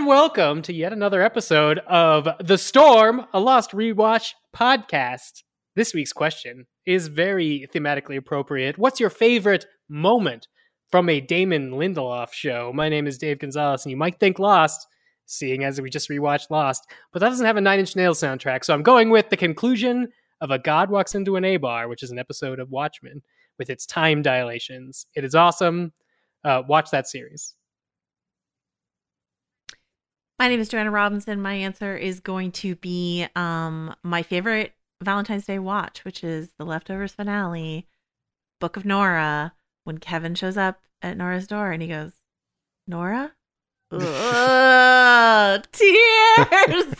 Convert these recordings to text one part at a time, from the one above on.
welcome to yet another episode of The Storm, a Lost Rewatch podcast. This week's question is very thematically appropriate. What's your favorite moment from a Damon Lindelof show? My name is Dave Gonzalez, and you might think Lost, seeing as we just rewatched Lost, but that doesn't have a Nine Inch Nails soundtrack, so I'm going with the conclusion of A God Walks Into an A-Bar, which is an episode of Watchmen, with its time dilations. It is awesome. Watch that series. My name is Joanna Robinson. My answer is going to be my favorite Valentine's Day watch, which is The Leftovers finale, Book of Nora, when Kevin shows up at Nora's door and he goes, "Nora?" Ugh, tears!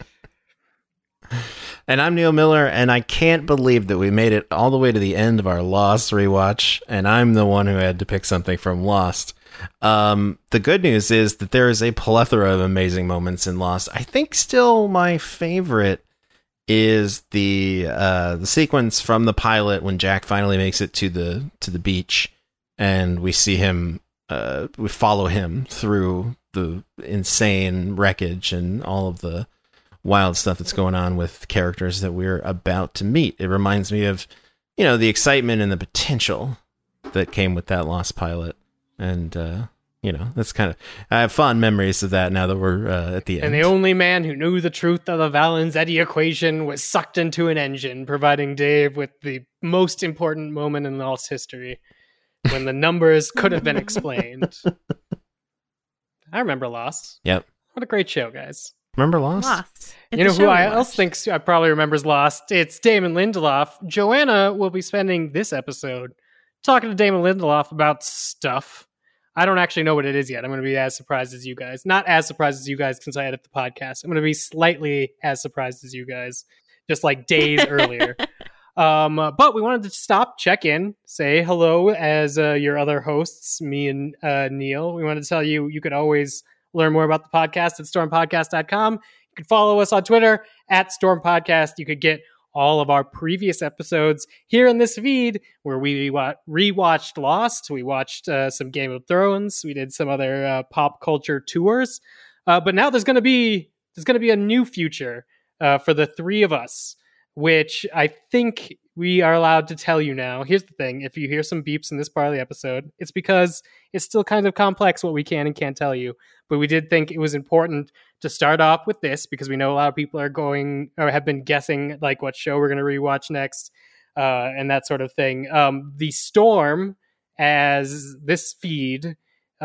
And I'm Neil Miller, and I can't believe that we made it all the way to the end of our Lost rewatch, and I'm the one who had to pick something from Lost. The good news is that there is a plethora of amazing moments in Lost. I think still my favorite is the sequence from the pilot when Jack finally makes it to the beach, and we see him. We follow him through the insane wreckage and all of the wild stuff that's going on with characters that we're about to meet. It reminds me of, the excitement and the potential that came with that Lost pilot. And, that's kind of... I have fond memories of that now that we're at the end. And the only man who knew the truth of the Valens-Eddy equation was sucked into an engine, providing Dave with the most important moment in Lost history, when the numbers could have been explained. I remember Lost. Yep. What a great show, guys. Remember Lost? It's you know who else thinks I probably remembers Lost? It's Damon Lindelof. Joanna will be spending this episode talking to Damon Lindelof about stuff. I don't actually know what it is yet. I'm going to be as surprised as you guys. Not as surprised as you guys since I edit the podcast. I'm going to be slightly as surprised as you guys, just like days earlier. But we wanted to stop, check in, say hello as your other hosts, me and Neil. We wanted to tell you could always learn more about the podcast at stormpodcast.com. You can follow us on Twitter at stormpodcast. You could get all of our previous episodes here in this feed where we rewatched Lost. We watched some Game of Thrones. We did some other pop culture tours. But now there's going to be a new future for the three of us, which I think we are allowed to tell you now. Here's the thing. If you hear some beeps in this part of the episode, it's because it's still kind of complex what we can and can't tell you. But we did think it was important to start off with this because we know a lot of people are going or have been guessing like what show we're going to rewatch next and that sort of thing. The Storm, as this feed,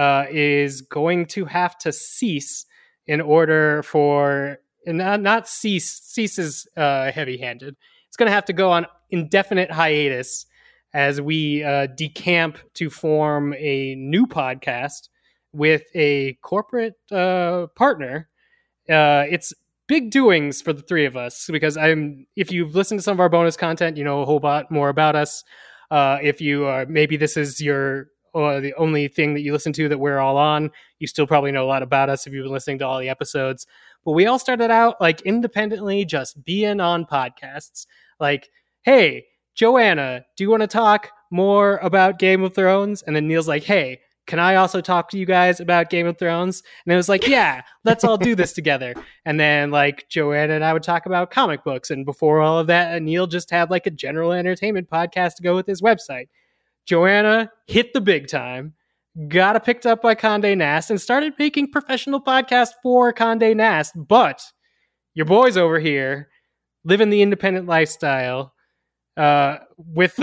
is going to have to cease in order for... And not cease is heavy-handed. It's going to have to go on indefinite hiatus as we decamp to form a new podcast with a corporate partner. It's big doings for the three of us because if you've listened to some of our bonus content, you know a whole lot more about us. If you are, maybe this is the only thing that you listen to that we're all on, you still probably know a lot about us if you've been listening to all the episodes. But we all started out like independently just being on podcasts. Like, hey, Joanna, do you want to talk more about Game of Thrones? And then Neil's like, hey, can I also talk to you guys about Game of Thrones? And it was like, yeah, let's all do this together. And then like Joanna and I would talk about comic books. And before all of that, Neil just had like a general entertainment podcast to go with his website. Joanna hit the big time, got it picked up by Condé Nast, and started making professional podcasts for Condé Nast. But your boys over here living the independent lifestyle with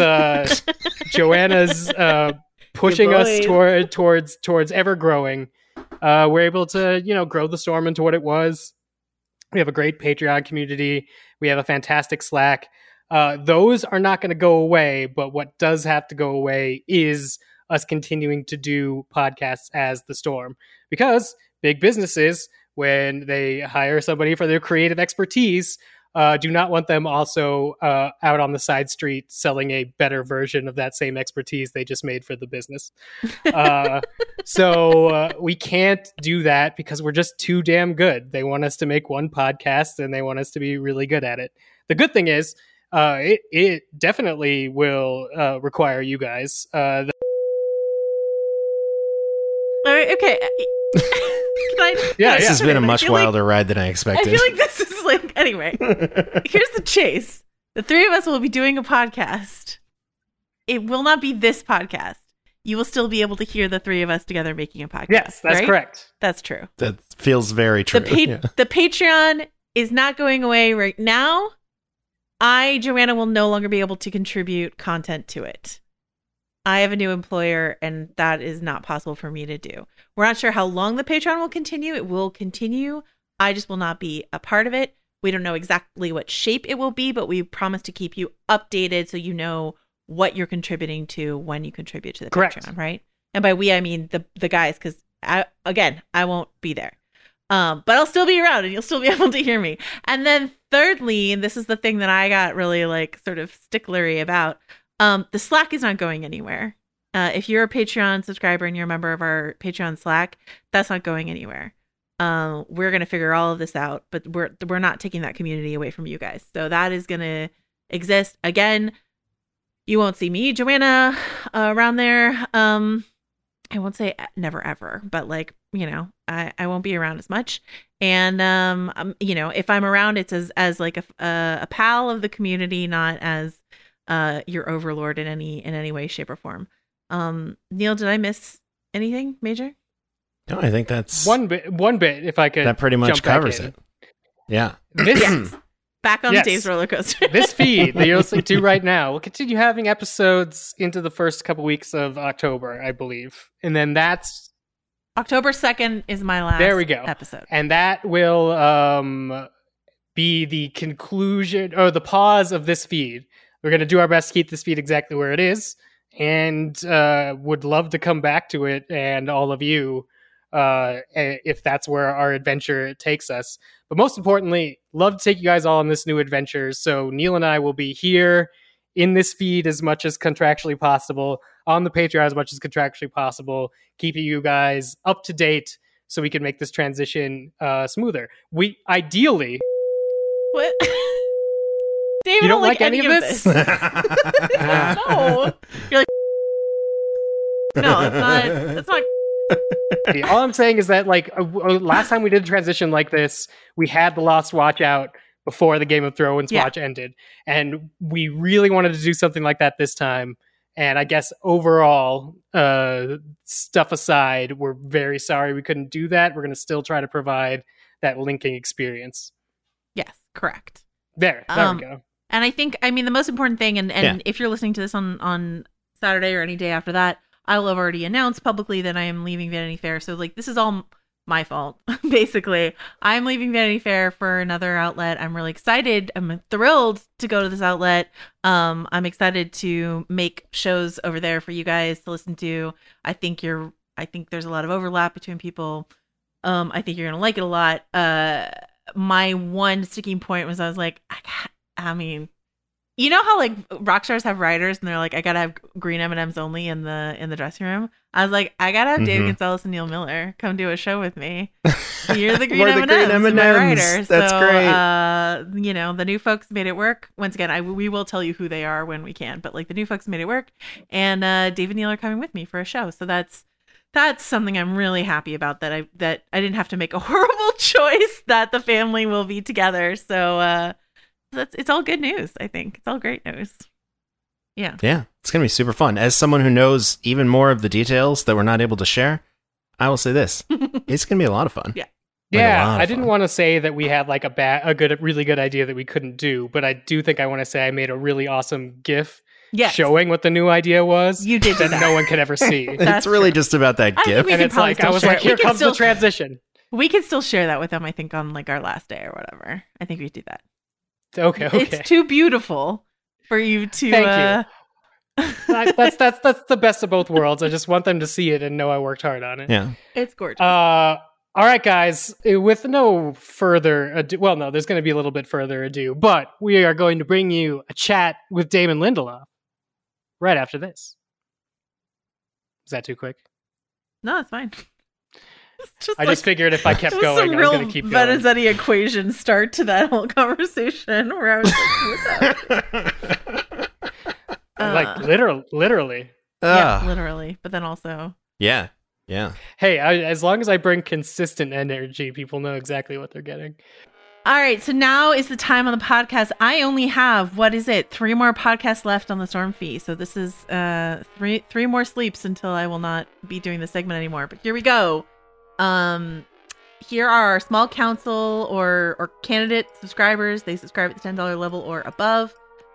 Joanna's pushing us towards ever growing. We're able to, grow the Storm into what it was. We have a great Patreon community. We have a fantastic Slack. Those are not going to go away, but what does have to go away is us continuing to do podcasts as the Storm. Because big businesses, when they hire somebody for their creative expertise, do not want them also out on the side street selling a better version of that same expertise they just made for the business. So we can't do that because we're just too damn good. They want us to make one podcast and they want us to be really good at it. The good thing is, it definitely will require you guys. All right, okay. Yeah, This has been a much I feel like- wilder ride than I I expected. feel like this is like, anyway, here's the chase. The three of us will be doing a podcast. It will not be this podcast. You will still be able to hear the three of us together making a podcast. Yes, that's right? correct. That's true. That feels very true. The Patreon is not going away right now. Joanna, will no longer be able to contribute content to it. I have a new employer, and that is not possible for me to do. We're not sure how long the Patreon will continue. It will continue. I just will not be a part of it. We don't know exactly what shape it will be, but we promise to keep you updated so you know what you're contributing to when you contribute to the Correct. Patreon, right? And by we, I mean the guys, because I won't be there. But I'll still be around and you'll still be able to hear me. And then thirdly, and this is the thing that I got really like sort of sticklery about, the Slack is not going anywhere. If you're a Patreon subscriber and you're a member of our Patreon Slack, that's not going anywhere. We're going to figure all of this out, but we're not taking that community away from you guys. So that is going to exist. Again, you won't see me, Joanna, around there. I won't say never ever, but like, I won't be around as much. And, if I'm around, it's as like a pal of the community, not as your overlord in any way, shape, or form. Neil, did I miss anything major? No, I think that's One bit, if I could. that pretty much jump back covers in. it. Yeah. This Yes. Back on Yes. Dave's roller coaster. this feed that you're listening to right now will continue having episodes into the first couple weeks of October, I believe, and then that's October 2nd is my last There we go. episode. and that will be the conclusion or the pause of this feed. We're going to do our best to keep this feed exactly where it is, and would love to come back to it and all of you if that's where our adventure takes us. But most importantly, love to take you guys all on this new adventure. So Neil and I will be here in this feed as much as contractually possible, on the Patreon as much as contractually possible, keeping you guys up to date so we can make this transition smoother. We ideally, What? David, you don't don't like any of this? No. You're like, no, it's not. All I'm saying is that, like, last time we did a transition like this, we had the Lost Watch out before the Game of Thrones watch ended, and we really wanted to do something like that this time. And I guess overall, stuff aside, we're very sorry we couldn't do that. We're going to still try to provide that linking experience. Yes, correct. There we go. And I think, the most important thing, and if you're listening to this on Saturday or any day after that, I will have already announced publicly that I am leaving Vanity Fair. So, like, this is all my fault, basically. I'm leaving Vanity Fair for another outlet. I'm really excited. I'm thrilled to go to this outlet. I'm excited to make shows over there for you guys to listen to. I think there's a lot of overlap between people. I think you're going to like it a lot. My one sticking point was I was like, you know how like rock stars have writers and they're like, I gotta have green M&Ms only in the dressing room. I was like, I gotta have David Gonzalez and Neil Miller come do a show with me. You're the green We're the green M&Ms, my M&Ms. writer. That's great. The new folks made it work. Once again, we will tell you who they are when we can, but like the new folks made it work, and David and Neil are coming with me for a show. So that's something I'm really happy about, that I didn't have to make a horrible choice, that the family will be together. So it's all good news. I think it's all great news. Yeah, it's gonna be super fun. As someone who knows even more of the details that we're not able to share, I will say this: it's gonna be a lot of fun. Yeah. I didn't want to say that we had like a really good idea that we couldn't do, but I do think I want to say I made a really awesome GIF showing what the new idea was. You did that no one could ever see. It's really just about that I think GIF. we And could it's probably like, still I was share like, it. here We can comes the still- transition. We could still share that with them, I think, on like our last day or whatever. I think we could do that. Okay. It's too beautiful for you to. Thank you. That's the best of both worlds. I just want them to see it and know I worked hard on it. Yeah. It's gorgeous. All right, guys. With no further ado, well, no, there's going to be a little bit further ado, but we are going to bring you a chat with Damon Lindelof right after this. Is that too quick? No, it's fine. It's I just figured if I kept it was going, some I was real going to keep going. Benezetti equation start to that whole conversation where I was like, Like literally. yeah, literally, but then also Yeah. Yeah. Hey, as long as I bring consistent energy, people know exactly what they're getting. All right, so now is the time on the podcast. I only have, 3 more podcasts left on the Storm Fee. So this is three more sleeps until I will not be doing this segment anymore. But here we go. Here are our small council or candidate subscribers. They subscribe at the $10 level or above.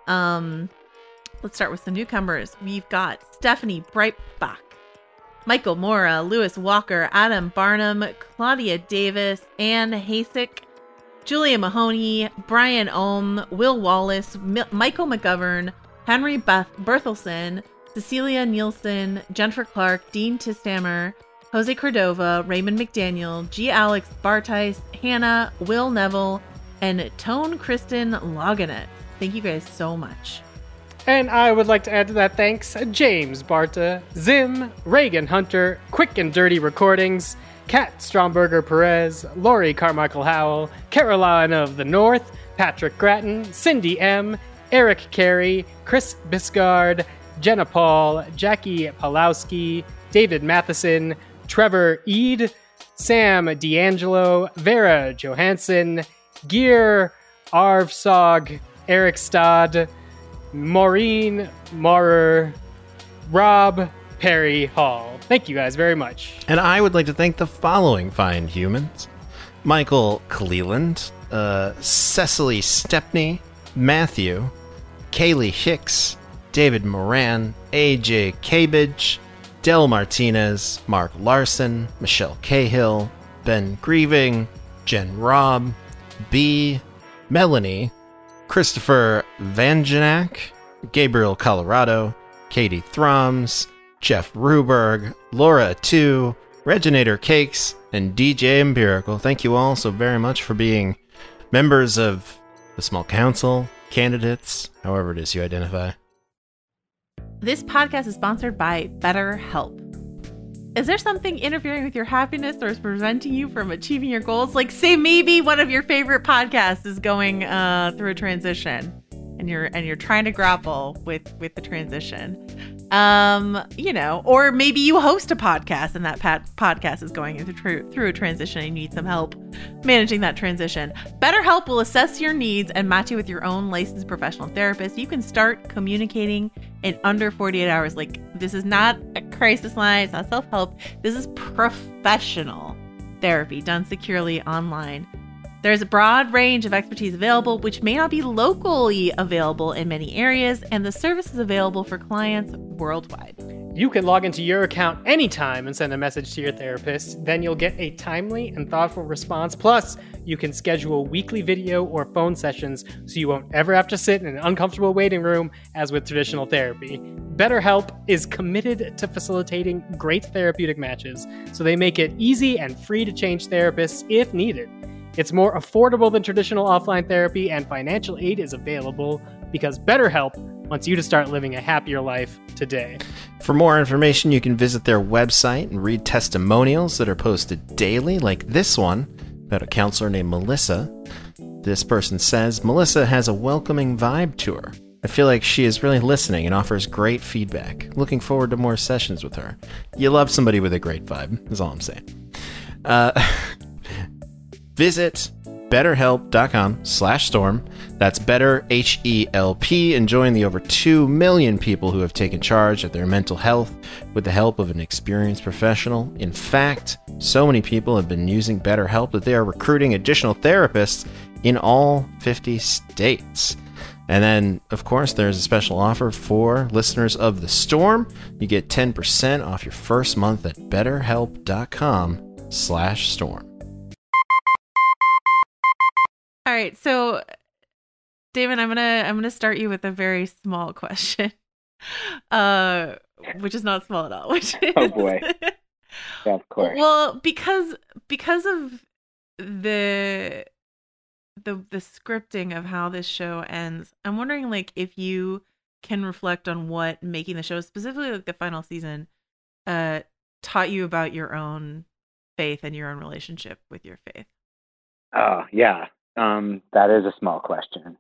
Let's start with some newcomers. We've got Stephanie Breitbach, Michael Mora, Lewis Walker, Adam Barnum, Claudia Davis, Anne Hasek, Julia Mahoney, Brian Ohm, Will Wallace, Michael McGovern, Henry Berthelsen, Cecilia Nielsen, Jennifer Clark, Dean Tistammer, Jose Cordova, Raymond McDaniel, G. Alex Bartice, Hannah, Will Neville, and Tone Kristen Loganet. Thank you guys so much. And I would like to add to that thanks James Barta, Zim, Reagan Hunter, Quick and Dirty Recordings, Kat Stromberger Perez, Lori Carmichael Howell, Caroline of the North, Patrick Gratton, Cindy M., Eric Carey, Chris Biscard, Jenna Paul, Jackie Palowski, David Matheson, Trevor Eade, Sam D'Angelo, Vera Johansson, Gear Arvsog, Eric Stad, Maureen Maurer, Rob Perry Hall. Thank you guys very much. And I would like to thank the following fine humans: Michael Cleland, Cecily Stepney, Matthew, Kaylee Hicks, David Moran, AJ Cabage, Del Martinez, Mark Larson, Michelle Cahill, Ben Grieving, Jen Robb, B, Melanie, Christopher Vangenak, Gabriel Colorado, Katie Throms, Jeff Ruberg, Laura 2, Reginator Cakes, and DJ Empirical. Thank you all so very much for being members of the small council, candidates, however it is you identify. This podcast is sponsored by BetterHelp. Is there something interfering with your happiness or is preventing you from achieving your goals? Like, say maybe one of your favorite podcasts is going through a transition, and you're trying to grapple with the transition. Or maybe you host a podcast and that podcast is going through a transition and you need some help managing that transition. BetterHelp will assess your needs and match you with your own licensed professional therapist. You can start communicating in under 48 hours. Like, this is not a crisis line. It's not self-help. This is professional therapy done securely online. There's a broad range of expertise available, which may not be locally available in many areas, and the service is available for clients worldwide. You can log into your account anytime and send a message to your therapist. Then you'll get a timely and thoughtful response. Plus, you can schedule weekly video or phone sessions so you won't ever have to sit in an uncomfortable waiting room as with traditional therapy. BetterHelp is committed to facilitating great therapeutic matches, so they make it easy and free to change therapists if needed. It's more affordable than traditional offline therapy, and financial aid is available because BetterHelp wants you to start living a happier life today. For more information, you can visit their website and read testimonials that are posted daily, like this one about a counselor named Melissa. This person says, Melissa has a welcoming vibe to her. I feel like she is really listening and offers great feedback. Looking forward to more sessions with her. You love somebody with a great vibe, is all I'm saying. Visit betterhelp.com/storm. That's better, H-E-L-P, and join the over 2 million people who have taken charge of their mental health with the help of an experienced professional. In fact, so many people have been using BetterHelp that they are recruiting additional therapists in all 50 states. And then, of course, there's a special offer for listeners of The Storm. You get 10% off your first month at betterhelp.com/storm. All right, so David, I'm gonna start you with a very small question, which is not small at all. Which is, oh boy, yeah, of course. Well, because of the scripting of how this show ends, I'm wondering, like, if you can reflect on what making the show, specifically like the final season, taught you about your own faith and your own relationship with your faith. Oh yeah. That is a small question.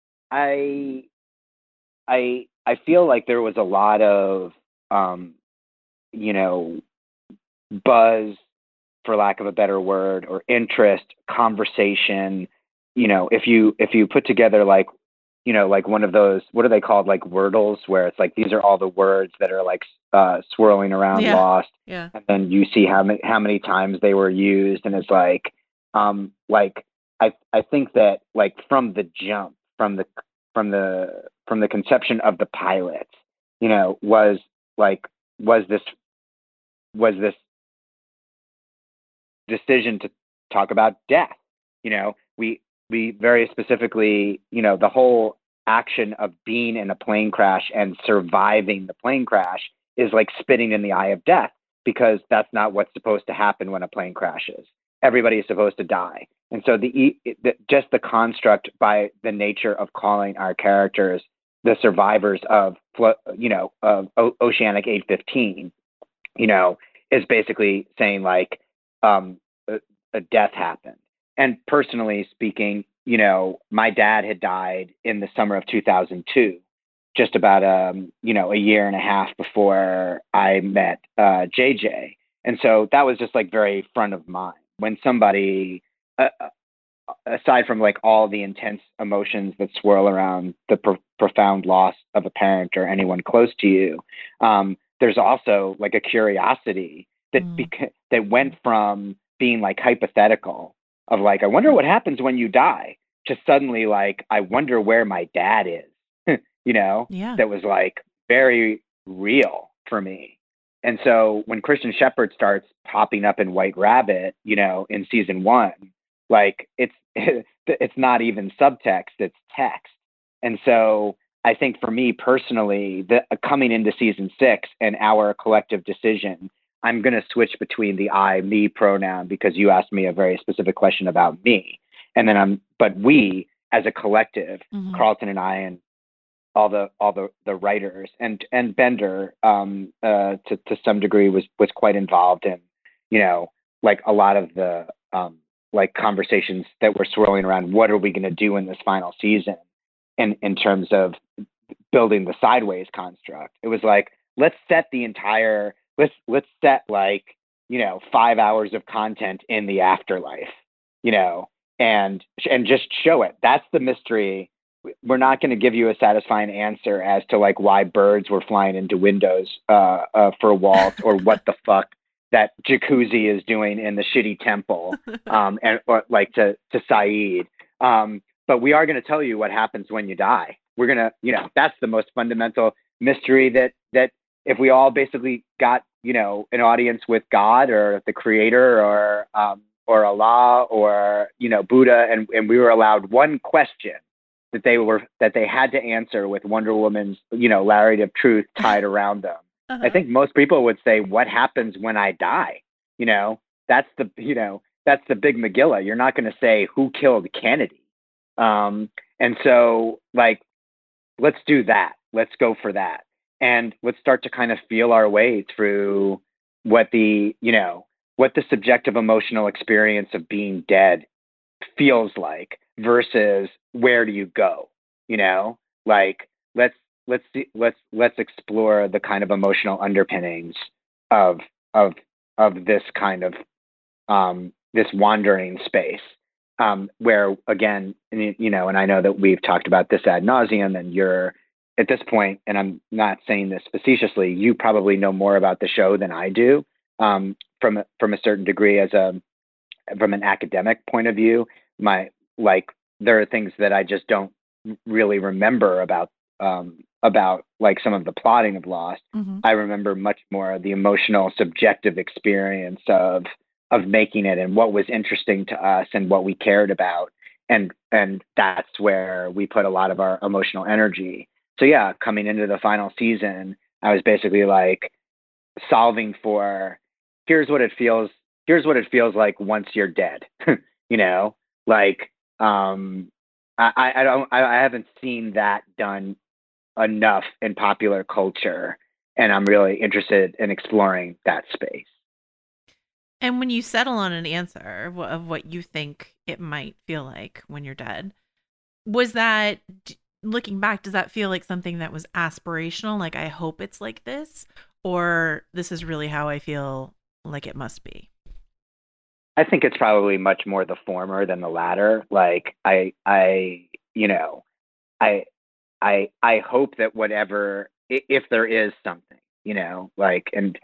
I feel like there was a lot of you know, buzz, for lack of a better word, or interest, conversation. If you put together like, like one of those, what are they called, like wordles, where it's like these are all the words that are like swirling around Yeah. Lost, Yeah. and then you see how many times they were used, and it's like I think that like from the jump, from the conception of the pilot, was like was this decision to talk about death. We very specifically, the whole action of being in a plane crash and surviving the plane crash is like spitting in the eye of death, because that's not what's supposed to happen when a plane crashes. Everybody is supposed to die. And so just the construct, by the nature of calling our characters the survivors of Oceanic 815, is basically saying like, a death happened. And personally speaking, my dad had died in the summer of 2002, just about a year and a half before I met JJ. And so that was just like very front of mind when somebody, aside from like all the intense emotions that swirl around the profound loss of a parent or anyone close to you, there's also like a curiosity that that went from being like hypothetical of like, I wonder what happens when you die, to suddenly like, I wonder where my dad is, Yeah. that was like very real for me. And so when Christian Shepherd starts popping up in White Rabbit, in season 1, like it's not even subtext, it's text. And so I think for me personally, coming into season 6 and our collective decision, I'm going to switch between the I, me pronoun, because you asked me a very specific question about me. And then but we as a collective, Carlton and I, and all the writers, and Bender, to some degree was quite involved in, like a lot of the, like conversations that were swirling around, what are we going to do in this final season? And in terms of building the Sideways construct, it was like, let's set like, 5 hours of content in the afterlife, and just show it. That's the mystery. We're not going to give you a satisfying answer as to like why birds were flying into windows for Walt, or what the fuck that jacuzzi is doing in the shitty temple, or like to Saeed. But we are going to tell you what happens when you die. We're going to, that's the most fundamental mystery, that if we all basically got, an audience with God or the creator, or Allah, or, Buddha, and we were allowed one question that they had to answer with Wonder Woman's, lariat of truth tied around them. I think most people would say, what happens when I die? That's the big Megillah. You're not going to say who killed Kennedy. And so like, let's do that. Let's go for that. And let's start to kind of feel our way through what the subjective emotional experience of being dead feels like, versus where do you go? Like, let's explore the kind of emotional underpinnings of this kind of this wandering space, where again, and I know that we've talked about this ad nauseum, and you're at this point, and I'm not saying this facetiously, you probably know more about the show than I do, from a certain degree, from an academic point of view. There are things that I just don't really remember about like some of the plotting of Lost. I remember much more the emotional, subjective experience of making it, and what was interesting to us, and what we cared about, and that's where we put a lot of our emotional energy. So yeah, coming into the final season, I was basically like solving for, here's what it feels like once you're dead. Like, I haven't seen that done enough in popular culture, and I'm really interested in exploring that space. And when you settle on an answer of what you think it might feel like when you're dead, was that, looking back, does that feel like something that was aspirational? Like, I hope it's like this? or this is really how I feel like it must be? I think it's probably much more the former than the latter. Like you know, I, I hope that whatever, if there is something, you know, like, and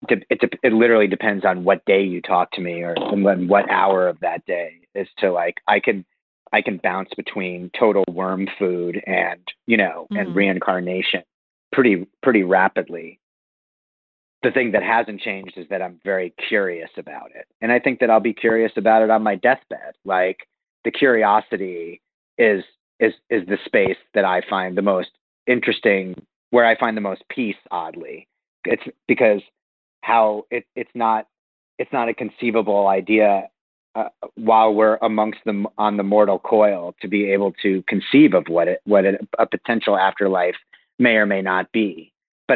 it literally depends on what day you talk to me or what hour of that day as to like, I can bounce between total worm food and, you know, and reincarnation pretty rapidly. The thing that hasn't changed is that I'm very curious about it. And I think that I'll be curious about it on my deathbed. Like, the curiosity is the space that I find the most interesting, where I find the most peace, oddly. It's because how it's not a conceivable idea while we're amongst them on the mortal coil to be able to conceive of what a potential afterlife may or may not be. But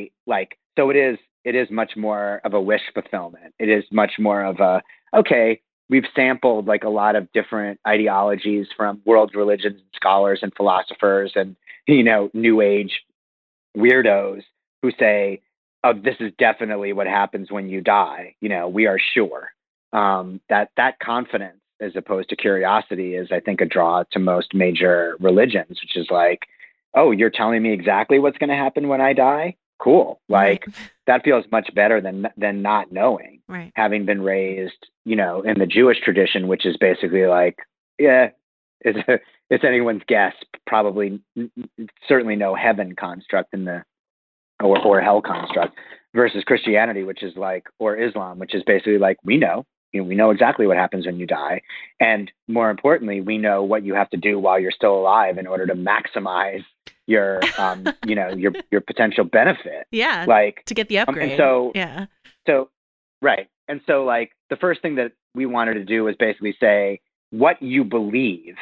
so it is much more of a wish fulfillment. It is much more of a, okay, we've sampled like a lot of different ideologies from world religions and scholars and philosophers and, you know, new age weirdos who say, oh, this is definitely what happens when you die. You know, we are sure. That confidence as opposed to curiosity is, I think, a draw to most major religions, which is like, oh, you're telling me exactly what's going to happen when I die? Cool. Like, right. That feels much better than not knowing. Right. Having been raised, you know, in the Jewish tradition, which is basically like, yeah, it's anyone's guess. Probably, certainly no heaven construct in the or hell construct, versus Christianity, which is like, or Islam, which is basically like, we know exactly what happens when you die, and more importantly, we know what you have to do while you're still alive in order to maximize your you know, your potential benefit. Yeah. Like, to get the upgrade. And so yeah. So right. And so like the first thing that we wanted to do was basically say what you believed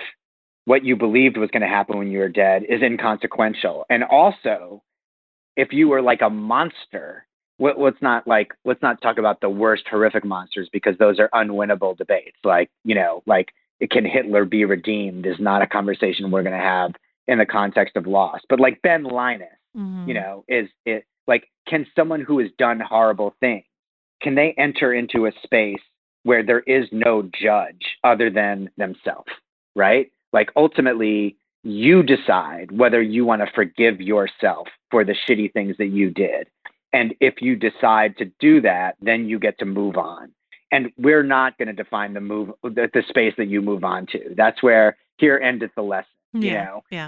was going to happen when you were dead is inconsequential. And also, if you were like a monster, let's not talk about the worst horrific monsters, because those are unwinnable debates. Like, you know, like, can Hitler be redeemed is not a conversation we're going to have in the context of Lost. But like Ben Linus, you know, is it like, can someone who has done horrible things, can they enter into a space where there is no judge other than themselves, right? Like, ultimately, you decide whether you want to forgive yourself for the shitty things that you did. And if you decide to do that, then you get to move on. And we're not going to define the space that you move on to. That's where here endeth the lesson, you know? Yeah.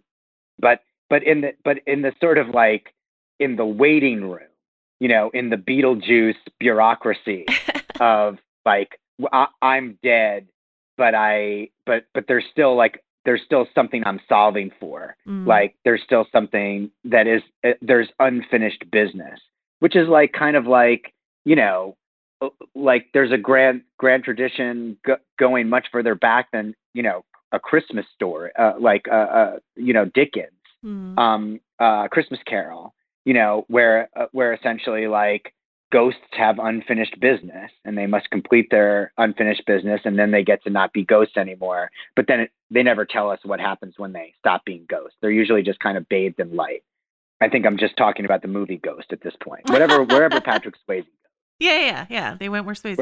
But in the sort of like, in the waiting room, you know, in the Beetlejuice bureaucracy of like, I'm dead, but there's still something I'm solving for. Like, there's still something that is, there's unfinished business, which is like, kind of like, you know, like there's a grand tradition going much further back than, you know, a Christmas story, you know, Dickens, Christmas Carol, you know, where essentially like ghosts have unfinished business and they must complete their unfinished business, and then they get to not be ghosts anymore. But then they never tell us what happens when they stop being ghosts. They're usually just kind of bathed in light. I think I'm just talking about the movie Ghost at this point. Wherever Patrick Swayze goes. Yeah. They went where Swayze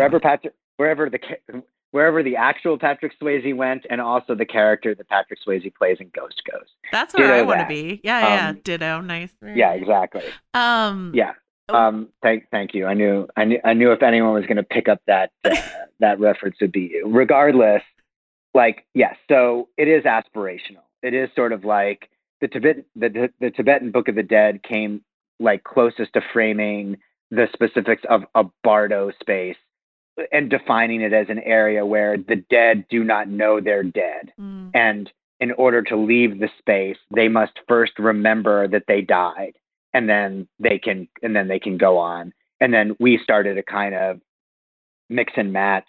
went. Wherever the actual Patrick Swayze went, and also the character that Patrick Swayze plays in Ghost goes. That's where I want to be. Yeah. Ditto. Nice. Yeah, exactly. Yeah. Thank you. I knew if anyone was going to pick up that that reference, would be you. Regardless, like, yes. So it is aspirational. It is sort of like the Tibetan Book of the Dead came like closest to framing the specifics of a bardo space and defining it as an area where the dead do not know they're dead. And in order to leave the space, they must first remember that they died, and then they can go on. And then we started a kind of mix and match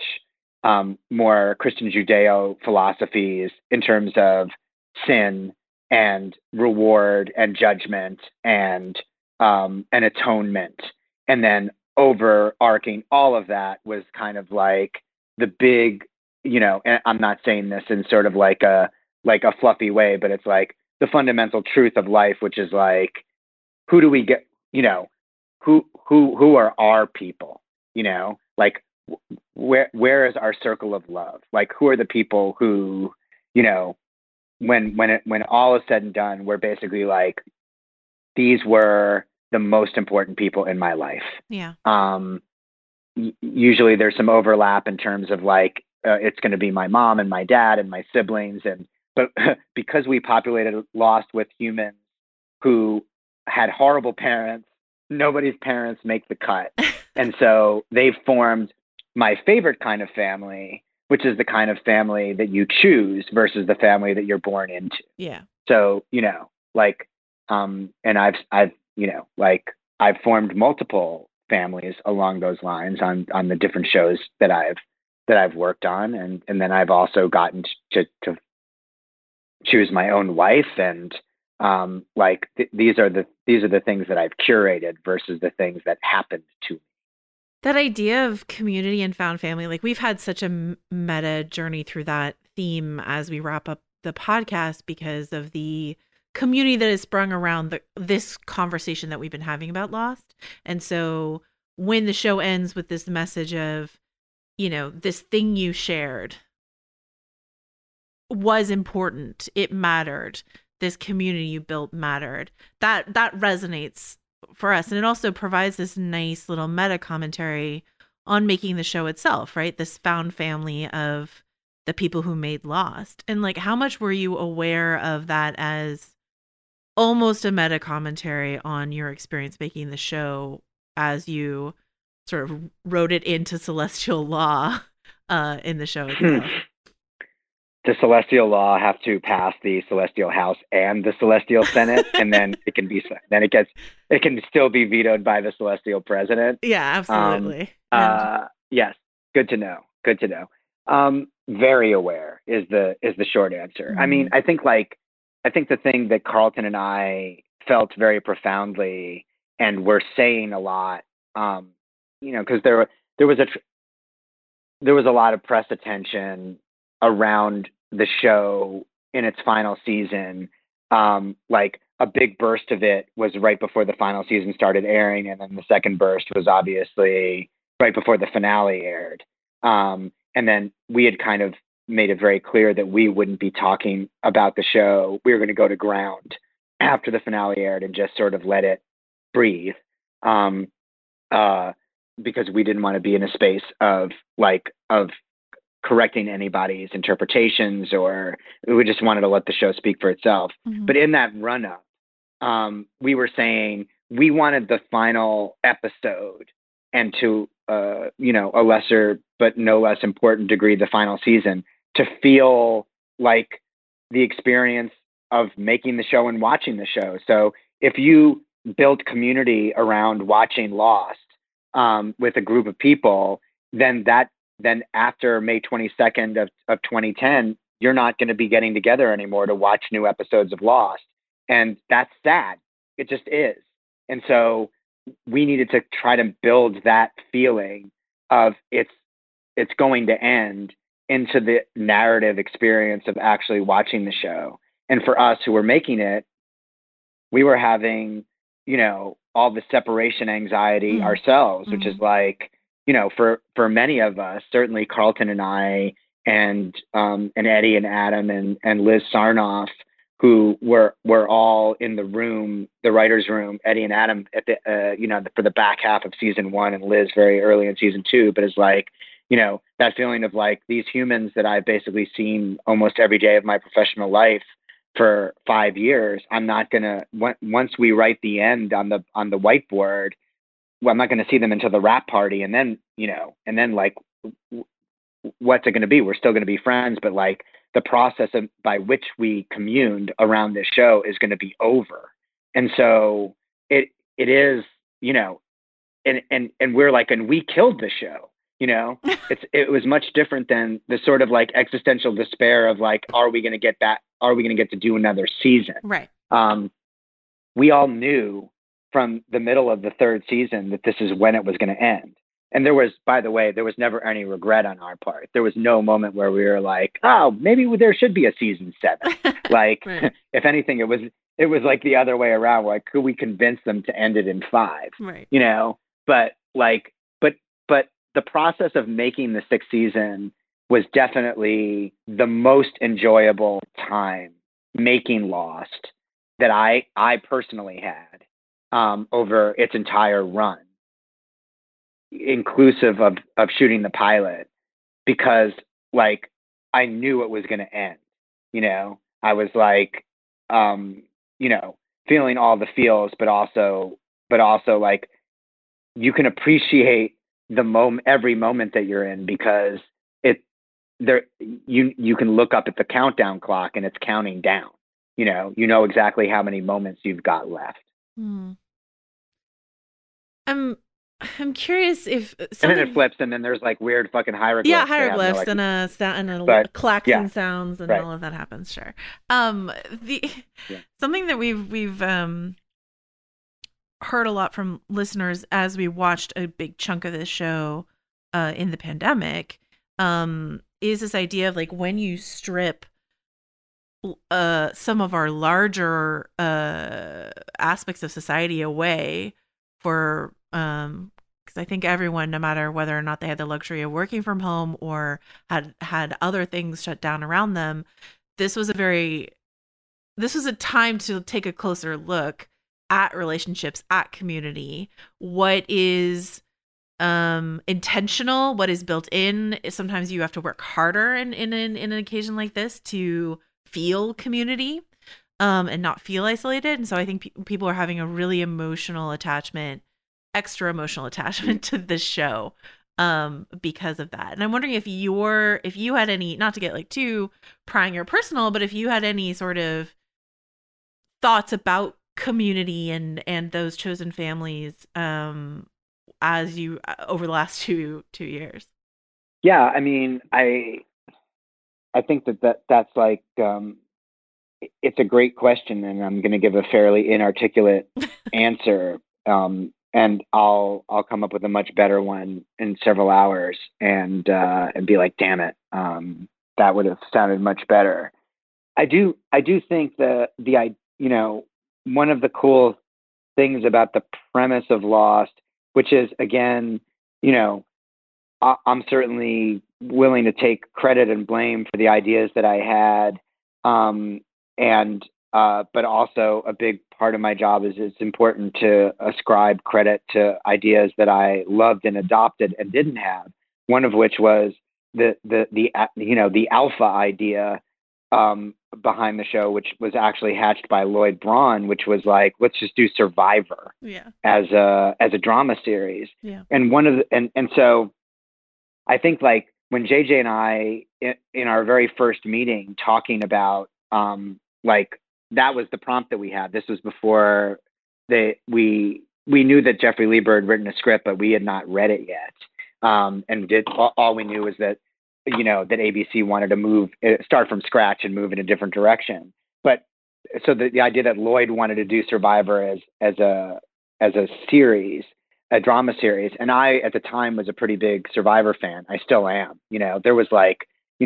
more Christian Judeo philosophies in terms of sin and reward and judgment and atonement. And then overarching all of that was kind of like the big, you know, and I'm not saying this in sort of like a fluffy way, but it's like the fundamental truth of life, which is like, who do we get, you know, who are our people, you know, like where is our circle of love? Like, who are the people who, you know, when all is said and done, we're basically like, these were the most important people in my life. Yeah. Usually there's some overlap in terms of like, it's going to be my mom and my dad and my siblings. But because we populated Lost with humans who had horrible parents, nobody's parents make the cut. And so they've formed my favorite kind of family, which is the kind of family that you choose versus the family that you're born into. Yeah. So, you know, like, and I've, you know, like I've formed multiple families along those lines on the different shows that I've worked on. And then I've also gotten to choose my own wife. And, like these are the things that I've curated versus the things that happened to me. That idea of community and found family, like we've had such a meta journey through that theme as we wrap up the podcast because of the community that is sprung around this conversation that we've been having about Lost. And so when the show ends with this message of, you know, this thing you shared was important, it mattered, this community you built mattered, that resonates for us. And it also provides this nice little meta commentary on making the show itself, right? This found family of the people who made Lost. And like, how much were you aware of that as almost a meta commentary on your experience making the show as you sort of wrote it into celestial law in the show itself? The celestial law have to pass the celestial house and the celestial senate, and then it can still be vetoed by the celestial president. Yeah, absolutely. Yes, good to know. Very aware is the short answer. Mm-hmm. I mean, I think the thing that Carlton and I felt very profoundly and were saying a lot, you know, because there was a lot of press attention around the show in its final season. Like a big burst of it was right before the final season started airing, and then the second burst was obviously right before the finale aired. And then we had kind of made it very clear that we wouldn't be talking about the show. We were going to go to ground after the finale aired and just sort of let it breathe. Because we didn't want to be in a space of correcting anybody's interpretations, or we just wanted to let the show speak for itself. Mm-hmm. But in that run up, we were saying we wanted the final episode, and to, you know, a lesser but no less important degree, the final season, to feel like the experience of making the show and watching the show. So if you build community around watching Lost, with a group of people, then after May 22nd of 2010, you're not going to be getting together anymore to watch new episodes of Lost. And that's sad. It just is. And so we needed to try to build that feeling of it's going to end into the narrative experience of actually watching the show. And for us who were making it, we were having, you know, all the separation anxiety ourselves, which is like, you know, for many of us, certainly Carlton and I and Eddie and Adam and Liz Sarnoff, who were all in the room, the writer's room, Eddie and Adam at the, you know, for the back half of season 1, and Liz very early in season 2, but it's like, you know, that feeling of like these humans that I've basically seen almost every day of my professional life for 5 years, I'm not going to, once we write the end on the whiteboard, well, I'm not going to see them until the wrap party. And then, you know, and then like, what's it going to be? We're still going to be friends, but like the process by which we communed around this show is going to be over. And so it is, you know, and we're like, and we killed the show, you know. It was much different than the sort of like existential despair of like, are we going to get back? Are we going to get to do another season? Right. We all knew from the middle of the third season that this is when it was going to end. and there was, by the way, there was never any regret on our part. There was no moment where we were like, oh, maybe there should be a season 7. Like, Right. if anything, it was like the other way around. Like, could we convince them to end it in 5? Right. You know, but like, but the process of making the 6th season was definitely the most enjoyable time making Lost that I personally had over its entire run, inclusive of shooting the pilot, because like I knew it was going to end. You know, I was like, you know, feeling all the feels, but also like you can appreciate the moment, every moment that you're in, because you can look up at the countdown clock and it's counting down. You know exactly how many moments you've got left. I'm curious if and then it flips, and then there's like weird fucking hieroglyphs. Yeah, hieroglyphs and a sound and klaxon sounds and all of that happens. Sure. Something that we've heard a lot from listeners as we watched a big chunk of this show in the pandemic is this idea of like when you strip some of our larger aspects of society away for because I think everyone, no matter whether or not they had the luxury of working from home or had other things shut down around them, this was a time to take a closer look at relationships, at community, what is intentional, what is built in. Sometimes you have to work harder in an occasion like this to feel community and not feel isolated. And so I think people are having a really extra emotional attachment to this show because of that. And I'm wondering if you had any, not to get like too prying or personal, but if you had any sort of thoughts about community and those chosen families as you over the last two years. Yeah, I mean, I think that's like it's a great question, and I'm going to give a fairly inarticulate answer, and I'll come up with a much better one in several hours, and be like, damn it, that would have sounded much better. I do think one of the cool things about the premise of Lost, which is, again, I'm certainly willing to take credit and blame for the ideas that I had. But also a big part of my job is it's important to ascribe credit to ideas that I loved and adopted and didn't have. One of which was the alpha idea behind the show, which was actually hatched by Lloyd Braun, which was like, let's just do Survivor as a drama series. Yeah. And and so I think like when JJ and I in our very first meeting talking about like that was the prompt that we had. This was before we knew that Jeffrey Lieber had written a script, but we had not read it yet. And all we knew was that that ABC wanted to start from scratch and move in a different direction. But so the idea that Lloyd wanted to do Survivor as a series, a drama series, and I at the time was a pretty big Survivor fan. I still am. There was like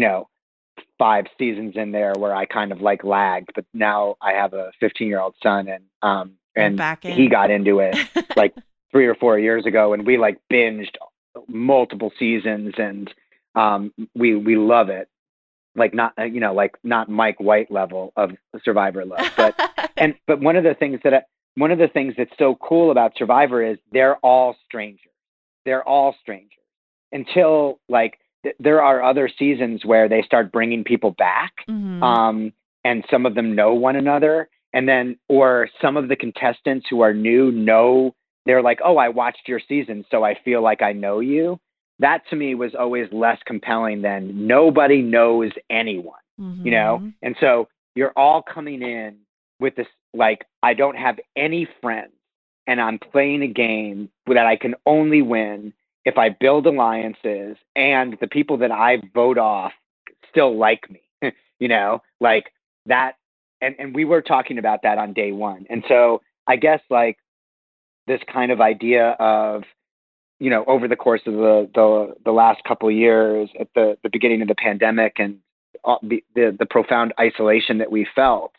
5 seasons in there where I kind of like lagged, but now I have a 15-year-old son, and he got into it like 3 or 4 years ago, and we like binged multiple seasons, and we love it. Like not not Mike White level of Survivor love, but but one of the things that's so cool about Survivor is they're all strangers. They're all strangers until like there are other seasons where they start bringing people back, and some of them know one another, and then or some of the contestants who are new know, they're like, oh, I watched your season, so I feel like I know you. That to me was always less compelling than nobody knows anyone, And so you're all coming in with this, like, I don't have any friends, and I'm playing a game that I can only win if I build alliances and the people that I vote off still like me, like that. And we were talking about that on day one. And so I guess like this kind of idea of, over the course of the last couple of years, at the beginning of the pandemic, and the profound isolation that we felt,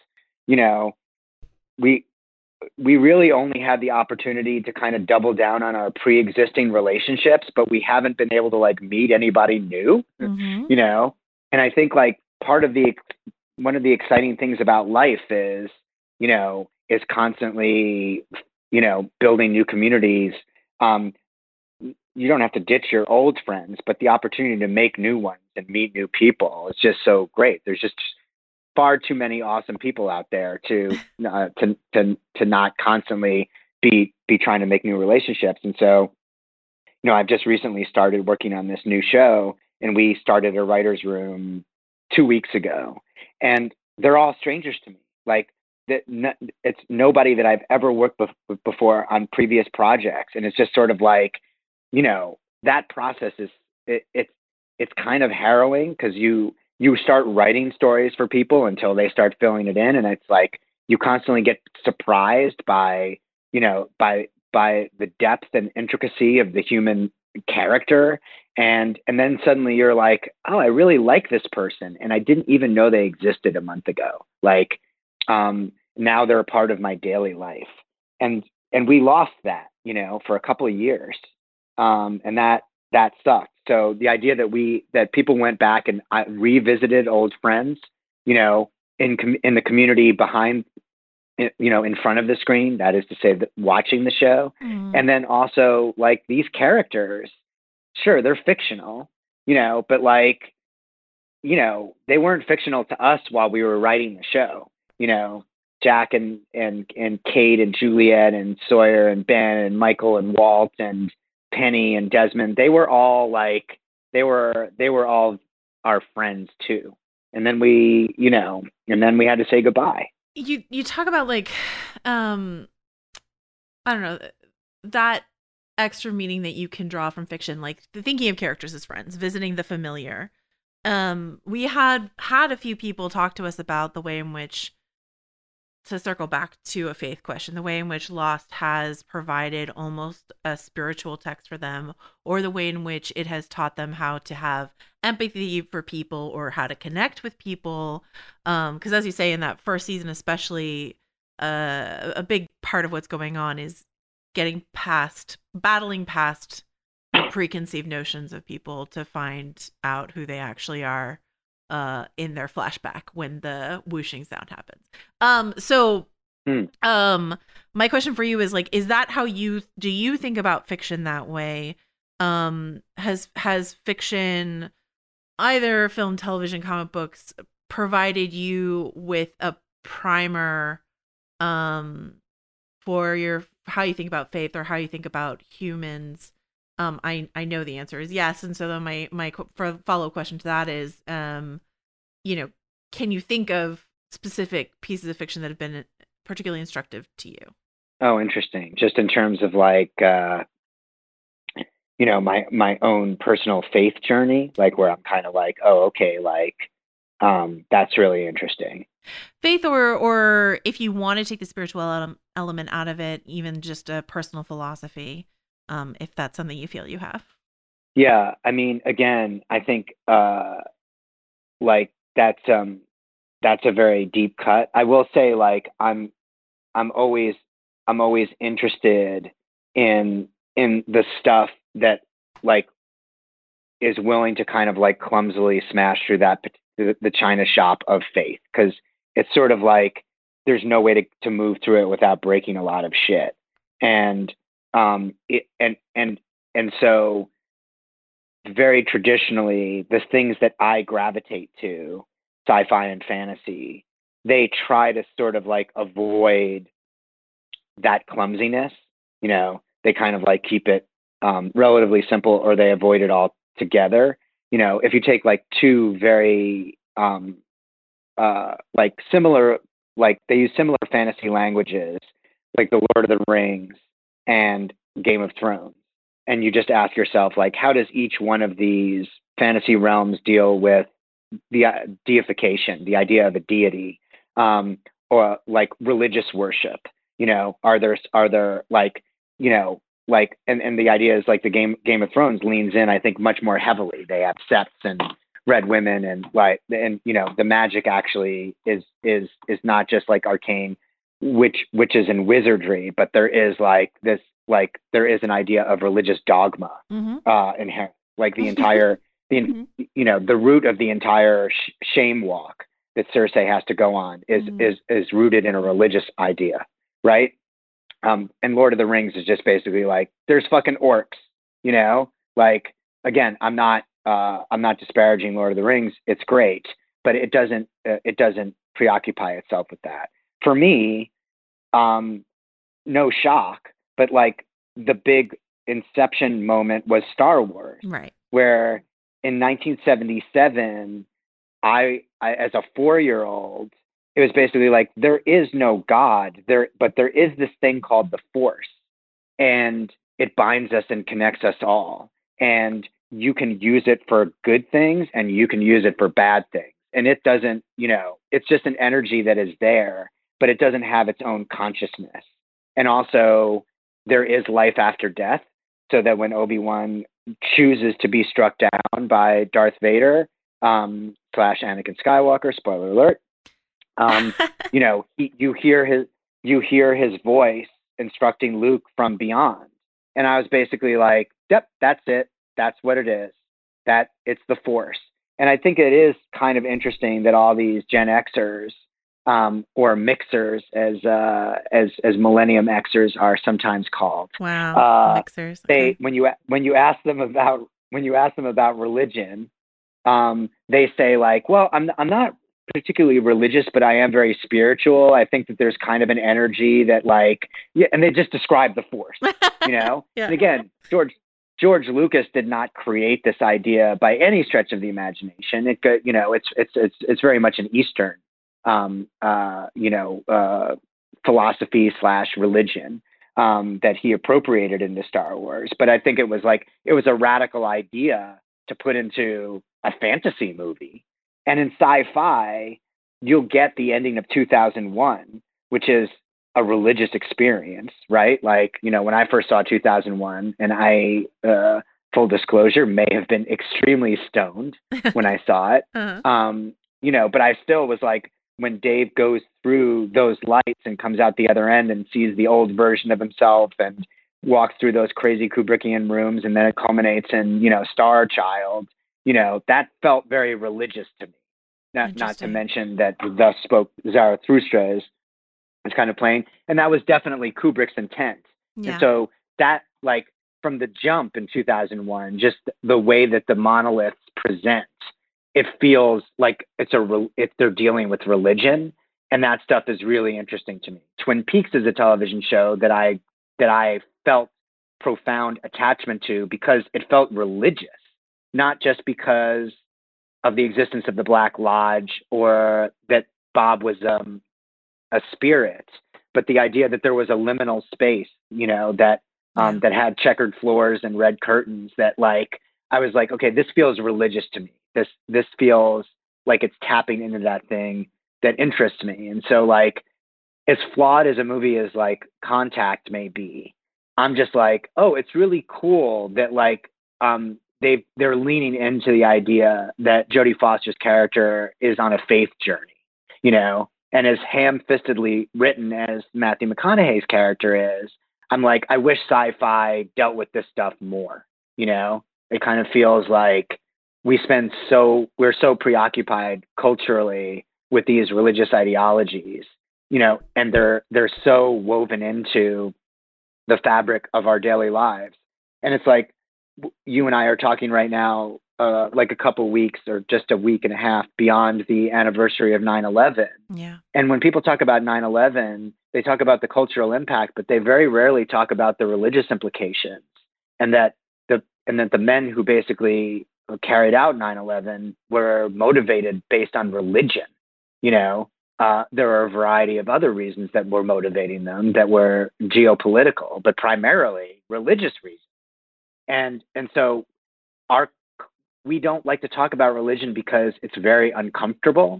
we really only had the opportunity to kind of double down on our pre-existing relationships, but we haven't been able to like meet anybody new, and I think like one of the exciting things about life is constantly, building new communities. You don't have to ditch your old friends, but the opportunity to make new ones and meet new people is just so great. There's just far too many awesome people out there to not constantly be trying to make new relationships. And so, I've just recently started working on this new show, and we started a writer's room 2 weeks ago, and they're all strangers to me. Like it's nobody that I've ever worked with before on previous projects. And it's just sort of like, that process is, it's kind of harrowing, because you start writing stories for people until they start filling it in. And it's like, you constantly get surprised by the depth and intricacy of the human character. And then suddenly you're like, oh, I really like this person, and I didn't even know they existed a month ago. Like, now they're a part of my daily life. And we lost that, for a couple of years. And that sucked. So the idea that people went back and revisited old friends, in the community behind, in front of the screen, that is to say, that watching the show. And then also like these characters, sure, they're fictional, but like, they weren't fictional to us while we were writing the show. Jack and Kate and Juliet and Sawyer and Ben and Michael and Walt and Penny and Desmond, they were all all our friends too. And then we had to say goodbye. You talk about like, I don't know, that extra meaning that you can draw from fiction, like thinking of characters as friends, visiting the familiar. We had a few people talk to us about the way in which, to circle back to a faith question, the way in which Lost has provided almost a spiritual text for them, or the way in which it has taught them how to have empathy for people or how to connect with people. Because as you say, in that first season especially, a big part of what's going on is battling past the preconceived notions of people to find out who they actually are in their flashback when the whooshing sound happens. My question for you is like, is that how do you think about fiction that way? Has fiction, either film, television, comic books, provided you with a primer for how you think about faith or how you think about humans? I know the answer is yes, and so then my follow-up question to that is, can you think of specific pieces of fiction that have been particularly instructive to you? Oh, interesting. Just in terms of like, my own personal faith journey, like where I'm kind of like, oh, okay, like, that's really interesting. Faith, or if you want to take the spiritual element out of it, even just a personal philosophy, if that's something you feel you have. Yeah, I mean, again, I think like that's a very deep cut. I will say, like, I'm always interested in the stuff that like is willing to kind of like clumsily smash through the china shop of faith, because it's sort of like there's no way to move through it without breaking a lot of shit. And so very traditionally, the things that I gravitate to, sci-fi and fantasy, they try to sort of like avoid that clumsiness. They kind of like keep it relatively simple, or they avoid it altogether. If you take like two very like similar, like they use similar fantasy languages, like the Lord of the Rings and Game of Thrones, and you just ask yourself, like, how does each one of these fantasy realms deal with the deification, the idea of a deity, or like religious worship? Are there like, and the idea is like the Game of Thrones leans in, I think, much more heavily. They have septs and red women and the magic actually is not just like arcane witches and wizardry, but there is there is an idea of religious dogma inherent, like the entire the root of the entire shame walk that Cersei has to go on is rooted in a religious idea, right? And Lord of the Rings is just basically like, there's fucking orcs, like, again, I'm not disparaging Lord of the Rings. It's great, but it doesn't preoccupy itself with that. For me, no shock, but like the big inception moment was Star Wars, right? Where in 1977, I as a 4-year-old, it was basically like, there is no God there, but there is this thing called the Force, and it binds us and connects us all. And you can use it for good things and you can use it for bad things. And it doesn't, it's just an energy that is there, but it doesn't have its own consciousness. And also there is life after death. So that when Obi-Wan chooses to be struck down by Darth Vader, / Anakin Skywalker, spoiler alert, you hear his voice instructing Luke from beyond. And I was basically like, yep, that's it. That's what it is. That it's the Force. And I think it is kind of interesting that all these Gen Xers, or mixers, as Millennium Xers are sometimes called. Wow, mixers. Okay. When you ask them about religion, they say like, well, I'm not particularly religious, but I am very spiritual. I think that there's kind of an energy that and they just describe the Force, Yeah. And again, George Lucas did not create this idea by any stretch of the imagination. It's very much an Eastern, philosophy / religion, that he appropriated into Star Wars. But I think it was a radical idea to put into a fantasy movie. And in sci-fi, you'll get the ending of 2001, which is a religious experience, right? Like, when I first saw 2001, and I, full disclosure, may have been extremely stoned when I saw it. But I still was like, when Dave goes through those lights and comes out the other end and sees the old version of himself and walks through those crazy Kubrickian rooms, and then it culminates in, Star Child, that felt very religious to me. Not to mention that Thus Spoke Zarathustra is kind of playing. And that was definitely Kubrick's intent. Yeah. And so that, from the jump in 2001, just the way that the monoliths present, it feels like they're dealing with religion. And that stuff is really interesting to me. Twin Peaks is a television show that I felt profound attachment to because it felt religious, not just because of the existence of the Black Lodge or that Bob was a spirit, but the idea that there was a liminal space, that had checkered floors and red curtains, that I was like, okay, this feels religious to me. This feels like it's tapping into that thing that interests me. And so as flawed as a movie as Contact may be, I'm just like, oh, it's really cool that they're leaning into the idea that Jodie Foster's character is on a faith journey, and as ham-fistedly written as Matthew McConaughey's character is, I'm like, I wish sci-fi dealt with this stuff more. It kind of feels like we're so preoccupied culturally with these religious ideologies, and they're so woven into the fabric of our daily lives. And it's like, you and I are talking right now, a couple weeks or just a week and a half beyond the anniversary of 9/11. Yeah. And when people talk about 9/11, they talk about the cultural impact, but they very rarely talk about the religious implications, and that the men who basically carried out 9/11 were motivated based on religion. There are a variety of other reasons that were motivating them that were geopolitical, but primarily religious reasons. And so we don't like to talk about religion because it's very uncomfortable.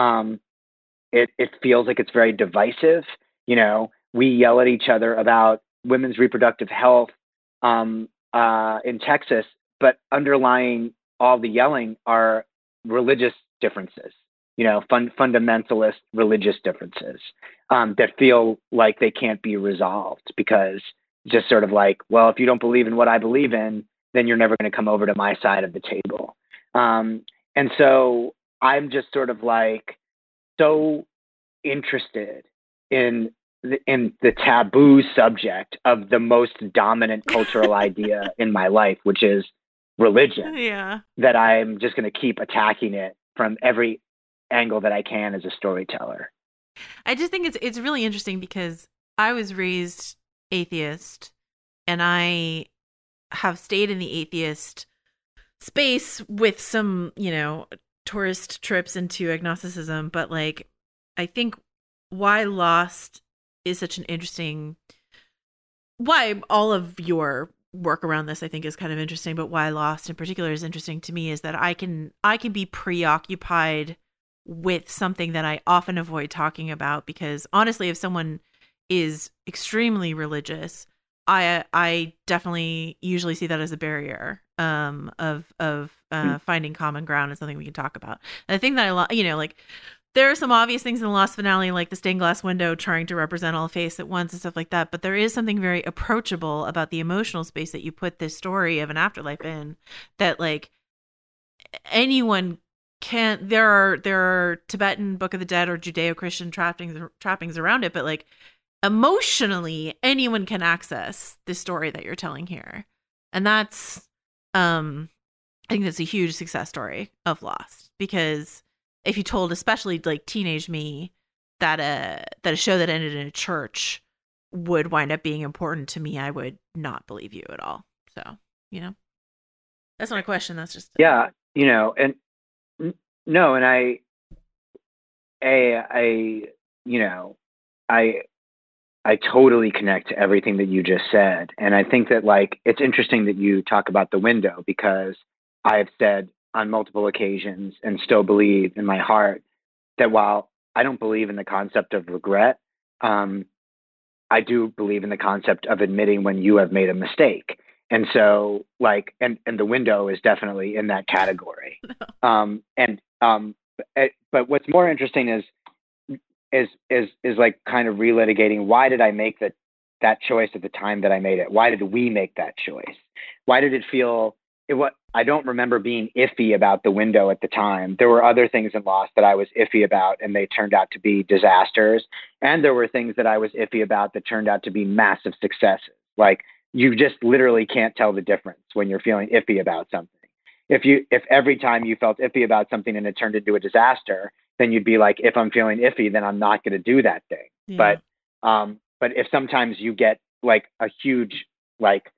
It feels like it's very divisive. We yell at each other about women's reproductive health in Texas, but underlying all the yelling are religious differences, fundamentalist religious differences that feel like they can't be resolved because just sort of like, well, if you don't believe in what I believe in, then you're never going to come over to my side of the table. And so I'm just sort of like so interested in the taboo subject of the most dominant cultural idea in my life, which is religion. Yeah. That I'm just going to keep attacking it from every angle that I can as a storyteller. I just think it's really interesting because I was raised atheist and I have stayed in the atheist space with some, tourist trips into agnosticism, but like I think why Lost is such an interesting, why all of your work around this I think is kind of interesting, but why Lost in particular is interesting to me is that I can be preoccupied with something that I often avoid talking about, because honestly, if someone is extremely religious, I definitely usually see that as a barrier of finding common ground and something we can talk about. And I think that like there are some obvious things in the Lost finale, like the stained glass window trying to represent all face at once and stuff like that. But there is something very approachable about the emotional space that you put this story of an afterlife in, that like anyone can't. There are Tibetan Book of the Dead or Judeo-Christian trappings around it, but like emotionally, anyone can access the story that you're telling here, and that's I think that's a huge success story of Lost, because if you told especially like teenage me that a show that ended in a church would wind up being important to me, I would not believe you at all. So, that's not a question. That's just and no, and I totally connect to everything that you just said. And I think that like, it's interesting that you talk about the window, because I have said on multiple occasions and still believe in my heart that while I don't believe in the concept of regret, I do believe in the concept of admitting when you have made a mistake. And so like, and the window is definitely in that category. But what's more interesting is like kind of relitigating, why did I make that choice at the time that I made it? Why did we make that choice? Why did it feel I don't remember being iffy about the window at the time. There were other things in Lost that I was iffy about, and they turned out to be disasters. And there were things that I was iffy about that turned out to be massive successes. Like, you just literally can't tell the difference when you're feeling iffy about something. If every time you felt iffy about something and it turned into a disaster, then you'd be like, if I'm feeling iffy, then I'm not going to do that thing. Yeah. But if sometimes you get like a huge, like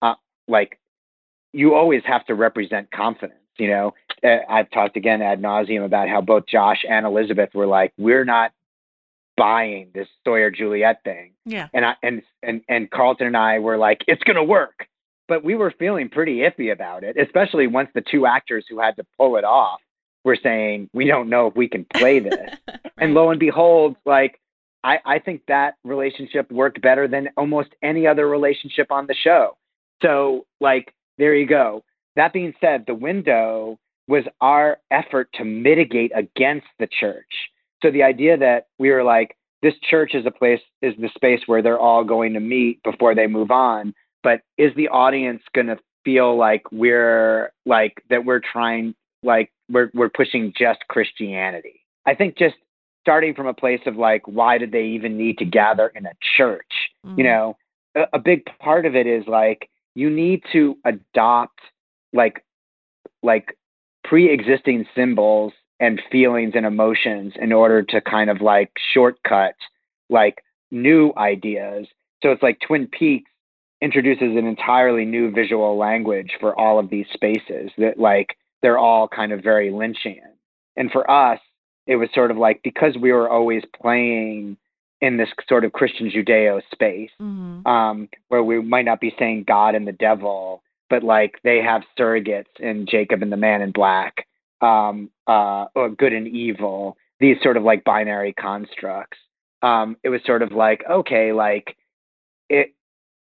you always have to represent confidence. I've talked again ad nauseum about how both Josh and Elizabeth were like, we're not buying this Sawyer Juliet thing. Yeah. And Carlton and I were like, it's going to work. But we were feeling pretty iffy about it, especially once the two actors who had to pull it off were saying, we don't know if we can play this. Right. And lo and behold, like, I think that relationship worked better than almost any other relationship on the show. So, like, there you go. That being said, the window was our effort to mitigate against the church. So the idea that we were like, this church is the space where they're all going to meet before they move on. But is the audience going to feel like we're trying, like we're pushing just Christianity? I think just starting from a place of like, why did they even need to gather in a church? Mm-hmm. A big part of it is like, you need to adopt like pre-existing symbols and feelings and emotions in order to kind of like shortcut like new ideas. So it's like Twin Peaks introduces an entirely new visual language for all of these spaces that like they're all kind of very Lynchian. And for us, it was sort of like, because we were always playing in this sort of Christian Judeo space, mm-hmm. Where we might not be saying God and the devil, but like they have surrogates in Jacob and the Man in Black, or good and evil, these sort of like binary constructs. It was sort of like, okay, like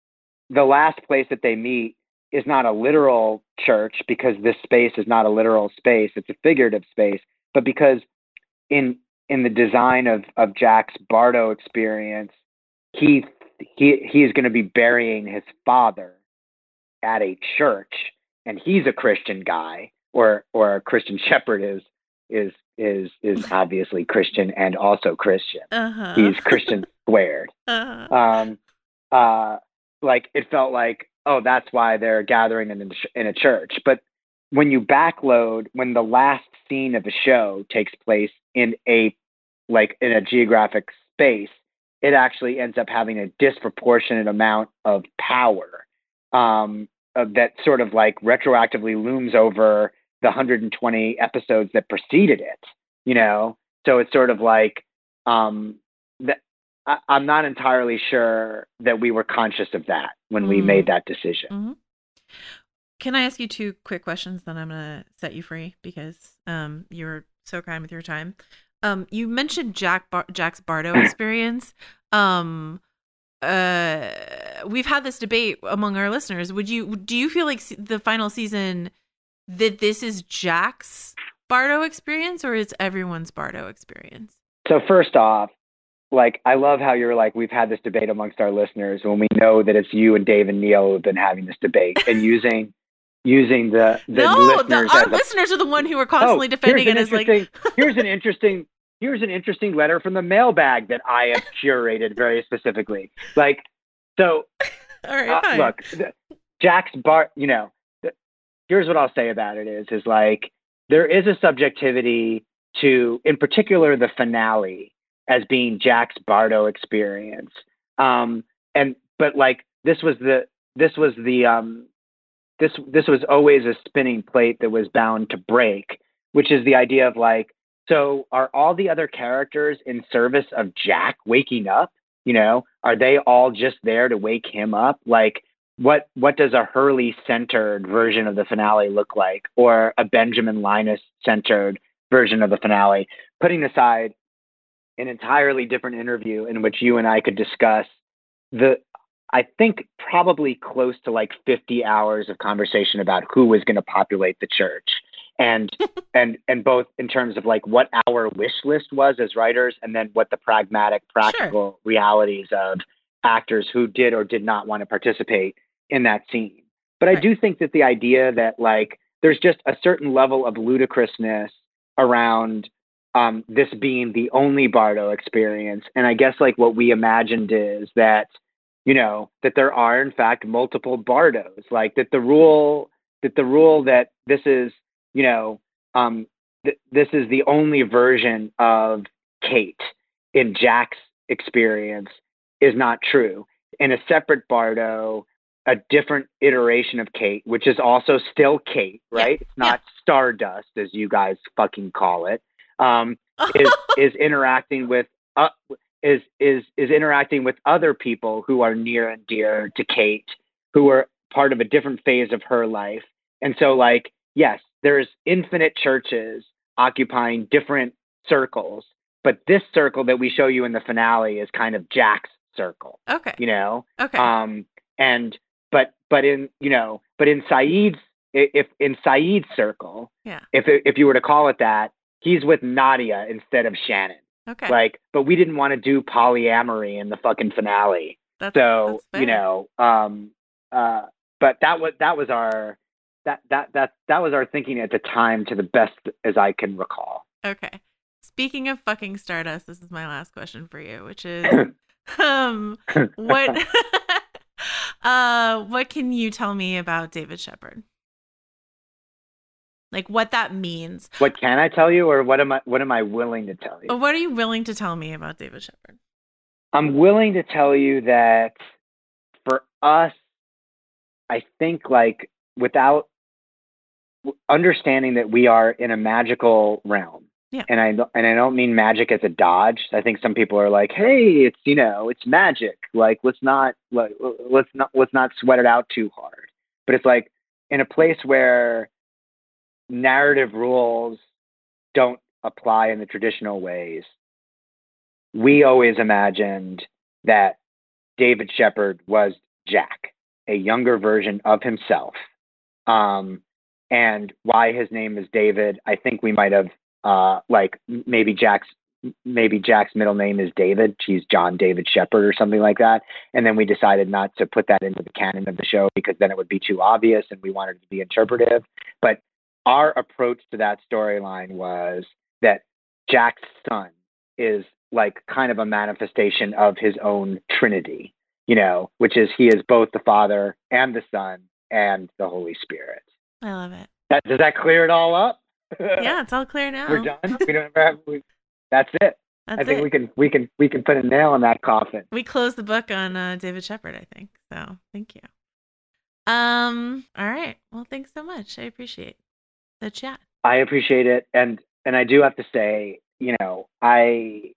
the last place that they meet is not a literal church, because this space is not a literal space, it's a figurative space, but because in the design of Jack's Bardo experience, he is going to be burying his father at a church, and he's a Christian guy, or a Christian shepherd is obviously Christian and also Christian. Uh-huh. He's Christian squared. Uh-huh. Like it felt like, oh, that's why they're gathering in a church. But when you backload, when the last scene of the show takes place in a geographic space, it actually ends up having a disproportionate amount of power that sort of like retroactively looms over the 120 episodes that preceded it, you know? So it's sort of like that. I'm not entirely sure that we were conscious of that when we made that decision. Mm-hmm. Can I ask you 2 quick questions? Then I'm going to set you free because you're so kind with your time. You mentioned Jack's Bardo experience. We've had this debate among our listeners. Do you feel like the final season that this is Jack's Bardo experience, or is everyone's Bardo experience? So first off, like, I love how you're like, we've had this debate amongst our listeners, when we know that it's you and Dave and Neil who've been having this debate and using the listeners. Our listeners are the one who are constantly defending it as like, here's an interesting letter from the mailbag that I have curated very specifically. Like, so, all right, look, Jack's here's what I'll say about it is like, there is a subjectivity to, in particular, the finale as being Jack's Bardo experience. But like, this was always a spinning plate that was bound to break, which is the idea of like, so are all the other characters in service of Jack waking up? You know, are they all just there to wake him up? Like, what does a Hurley-centered version of the finale look like, or a Benjamin Linus-centered version of the finale? Putting aside an entirely different interview in which you and I could discuss I think probably close to like 50 hours of conversation about who was going to populate the church, and both in terms of like what our wish list was as writers, and then what the practical realities of actors who did or did not want to participate in that scene. But I do think that the idea that like there's just a certain level of ludicrousness around this being the only Bardo experience. And I guess like what we imagined is that, you know, that there are in fact multiple Bardos, like that the rule that this is, you know, this is the only version of Kate in Jack's experience is not true. In a separate Bardo, a different iteration of Kate, which is also still Kate, right? It's not Stardust, as you guys fucking call it. Is interacting with is interacting with other people who are near and dear to Kate, who are part of a different phase of her life. And so, like, yes, there's infinite churches occupying different circles, but this circle that we show you in the finale is kind of Jack's circle. Okay. You know? Okay. But in Saeed's circle, yeah. If you were to call it that, he's with Nadia instead of Shannon. Okay. Like, but we didn't want to do polyamory in the fucking finale. That's fair. You know, but that was our thinking at the time, to the best as I can recall. Okay. Speaking of fucking Stardust, this is my last question for you, which is what can you tell me about David Shepard? Like what that means. What can I tell you, or what am I willing to tell you? What are you willing to tell me about David Shepard? I'm willing to tell you that for us, I think, like, without understanding that we are in a magical realm. Yeah. And I don't mean magic as a dodge. I think some people are like, hey, it's, you know, it's magic. Like, let's not sweat it out too hard. But it's like, in a place where narrative rules don't apply in the traditional ways, we always imagined that David Shepard was Jack, a younger version of himself. And why his name is David, I think we might have maybe Jack's middle name is David. She's John David Shepard or something like that. And then we decided not to put that into the canon of the show because then it would be too obvious and we wanted it to be interpretive. But our approach to that storyline was that Jack's son is like kind of a manifestation of his own Trinity, which is he is both the Father and the Son and the Holy Spirit. I love it. Does that clear it all up? Yeah, it's all clear now. We're done. We don't ever have. That's it. I think we can put a nail in that coffin. We closed the book on David Shepard, I think. So thank you. All right. Well, thanks so much. I appreciate the chat. I appreciate it, and I do have to say, I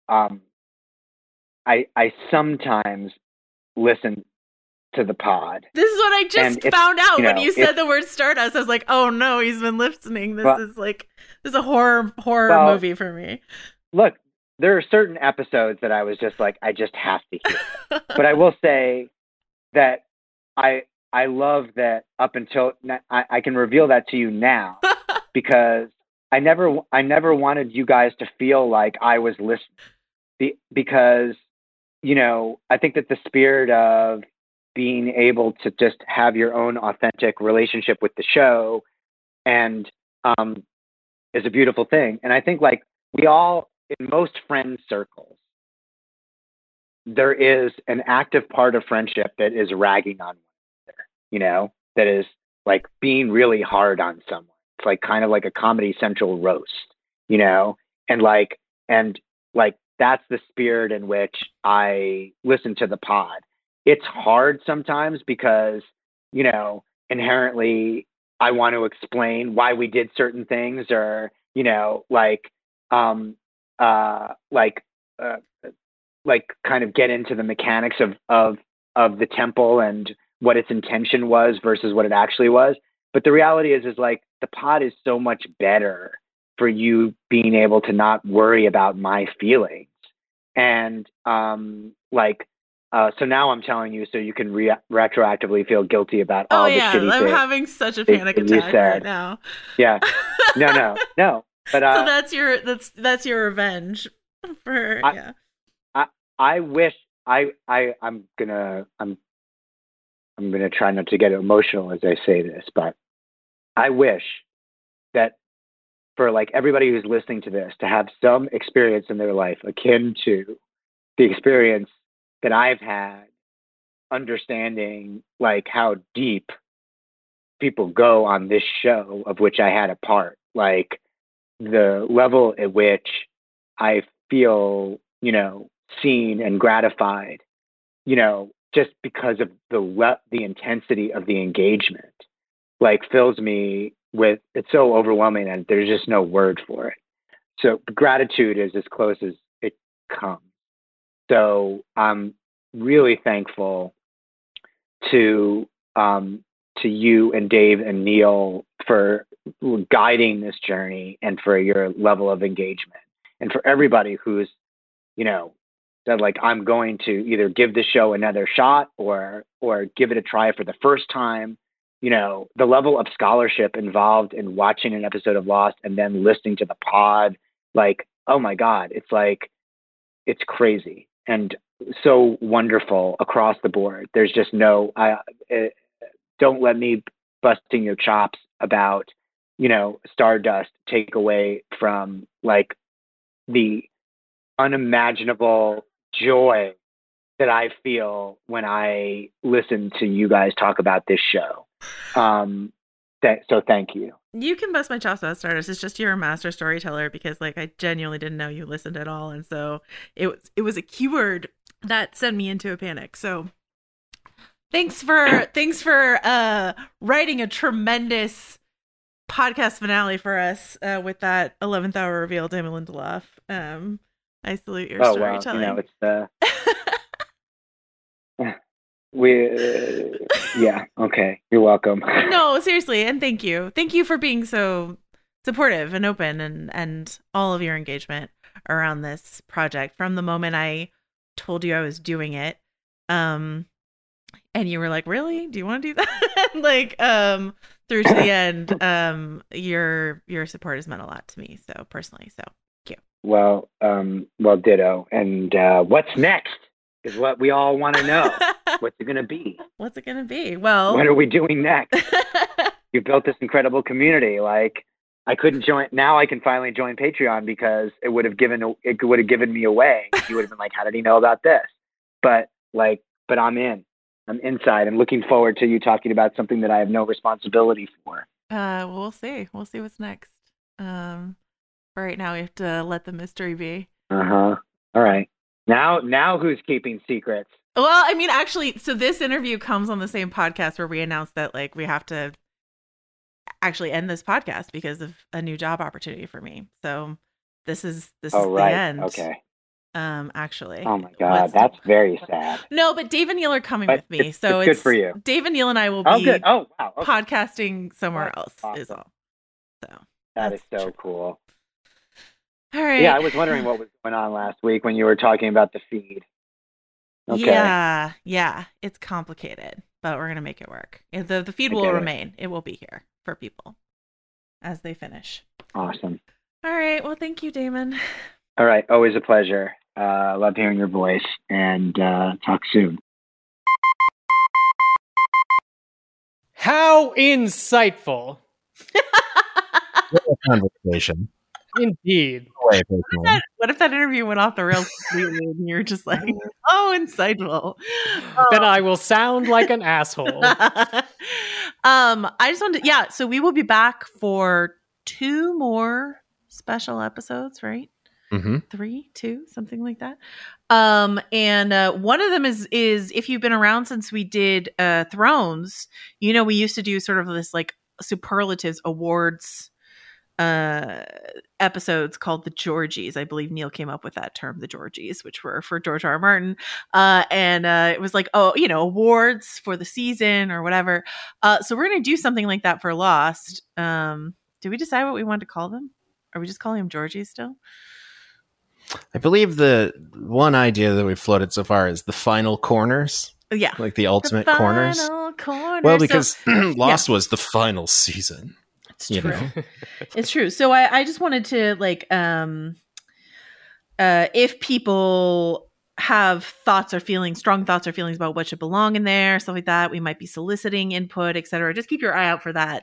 sometimes listen to the pod. This is what I just found out when you said the word Stardust. I was like, oh no, he's been listening. This is a horror movie for me. Look, there are certain episodes that I was just like, I just have to hear. But I will say that I love that up until I can reveal that to you now because I never wanted you guys to feel like I was listening because, I think that the spirit of being able to just have your own authentic relationship with the show and is a beautiful thing. And I think like we all, in most friend circles, there is an active part of friendship that is ragging on one another, that is like being really hard on someone. It's like kind of like a Comedy Central roast, and that's the spirit in which I listen to the pod. It's hard sometimes because, inherently I want to explain why we did certain things or, kind of get into the mechanics of the temple and what its intention was versus what it actually was. But the reality is like the pod is so much better for you being able to not worry about my feelings. And so now I'm telling you so you can retroactively feel guilty about all the shitty I'm things having such a panic attack right now. Yeah. No. But so that's your revenge for I wish I'm gonna try not to get emotional as I say this, but I wish that for like everybody who's listening to this to have some experience in their life akin to the experience that I've had understanding like how deep people go on this show of which I had a part, like the level at which I feel, seen and gratified, just because of the intensity of the engagement, like fills me with, it's so overwhelming and there's just no word for it. So gratitude is as close as it comes. So I'm really thankful to you and Dave and Neil for guiding this journey and for your level of engagement, and for everybody who's, said like, I'm going to either give the show another shot or give it a try for the first time. The level of scholarship involved in watching an episode of Lost and then listening to the pod, like, oh my God, it's like, it's crazy and so wonderful across the board. There's just don't let me busting your chops about, Stardust take away from like the unimaginable joy that I feel when I listen to you guys talk about this show. So thank you. You can bust my chops about Stardust. It's just you're a master storyteller because like I genuinely didn't know you listened at all. And so it was a keyword that sent me into a panic. So thanks for writing a tremendous podcast finale for us with that 11th hour reveal, Damon Lindelof. I salute your storytelling. Well, it's okay. You're welcome. No, seriously, and thank you for being so supportive and open and all of your engagement around this project from the moment I told you I was doing it. and you were like, really? Do you want to do that? Like, through to the end, your support has meant a lot to me. So personally, so thank you. Well, ditto. And what's next is what we all want to know. What's it going to be? What's it going to be? Well, what are we doing next? You built this incredible community. Like, I couldn't join. Now I can finally join Patreon because it would have given me away. You would have been like, how did he know about this? But I'm in. I'm inside. I'm looking forward to you talking about something that I have no responsibility for. We'll see. We'll see what's next. For right now, we have to let the mystery be. All right. Now who's keeping secrets? Well, I mean, actually, so this interview comes on the same podcast where we announced that like we have to actually end this podcast because of a new job opportunity for me. So this is the end. Okay. Actually. Oh my God, that's very sad. No, but Dave and Neil are coming with me, it's so good for you. Dave and Neil and I will be good. Oh wow. Okay. podcasting somewhere else. Awesome. Is all. So that is so cool. All right. Yeah, I was wondering what was going on last week when you were talking about the feed. Okay. Yeah, it's complicated, but we're gonna make it work. The feed will remain. It will be here for people as they finish. Awesome. All right. Well, thank you, Damon. All right. Always a pleasure. Love hearing your voice, and talk soon. How insightful. Conversation. Indeed. What if that interview went off the rails completely and you're just like, oh, insightful. Then I will sound like an asshole. I just wanted to, so we will be back for 2 more special episodes, right? Mm-hmm. 3, 2, something like that. And one of them is if you've been around since we did Thrones, we used to do sort of this like superlatives awards episodes called the Georgies. I believe Neil came up with that term, the Georgies, which were for George R. R. Martin. And it was like, awards for the season or whatever. So we're going to do something like that for Lost. Did we decide what we wanted to call them? Are we just calling them Georgies still? I believe the one idea that we've floated so far is the final corners. Yeah. Like the ultimate corners. Corners. Well, because Lost was the final season. It's true. It's true. So I just wanted to like, if people have strong thoughts or feelings about what should belong in there, stuff like that, we might be soliciting input, etc. Just keep your eye out for that.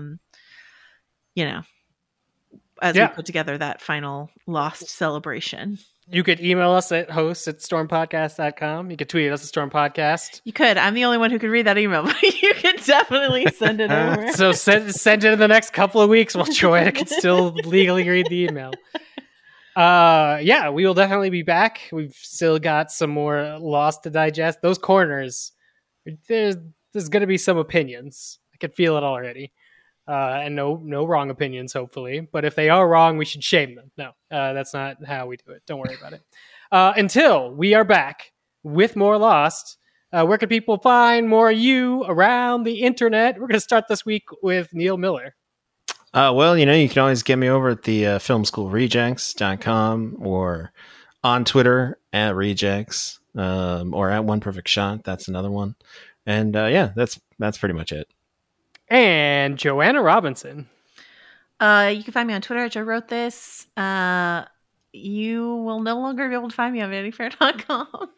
As we put together that final Lost celebration. You could email us at hosts@stormpodcast.com. You could tweet us at stormpodcast. You could. I'm the only one who could read that email, but you could definitely send it over. So send it in the next couple of weeks while Joanna can still legally read the email. We will definitely be back. We've still got some more Lost to digest. Those corners, there's going to be some opinions. I can feel it already. And no wrong opinions, hopefully. But if they are wrong, we should shame them. No, that's not how we do it. Don't worry about it. Until we are back with more Lost, where can people find more of you around the internet? We're going to start this week with Neil Miller. You can always get me over at the filmschoolrejects.com or on Twitter at rejects or at One Perfect Shot. That's another one. And that's pretty much it. And Joanna Robinson. You can find me on Twitter at Joe Wrote This. You will no longer be able to find me on VanityFair.com.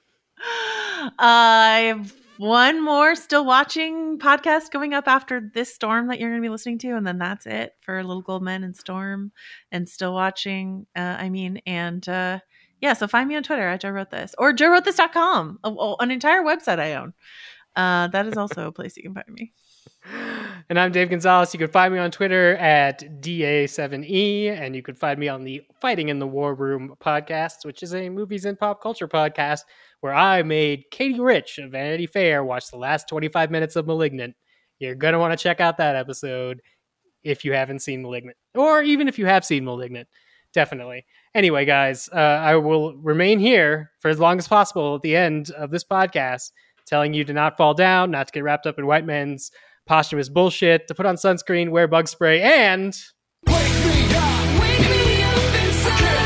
I have one more still watching podcast going up after this Storm that you're going to be listening to, and then that's it for Little Gold Men and Storm and still watching. So find me on Twitter at Joe Wrote This or JoeWroteThis.com, an entire website I own. That is also a place you can find me. And I'm Dave Gonzalez. You can find me on Twitter at DA7E, and you can find me on the Fighting in the War Room podcast, which is a movies and pop culture podcast where I made Katie Rich of Vanity Fair watch the last 25 minutes of Malignant. You're going to want to check out that episode if you haven't seen Malignant, or even if you have seen Malignant. Definitely. Anyway, guys, I will remain here for as long as possible at the end of this podcast, telling you to not fall down, not to get wrapped up in white men's posthumous bullshit, to put on sunscreen, wear bug spray, and... Wake me up inside.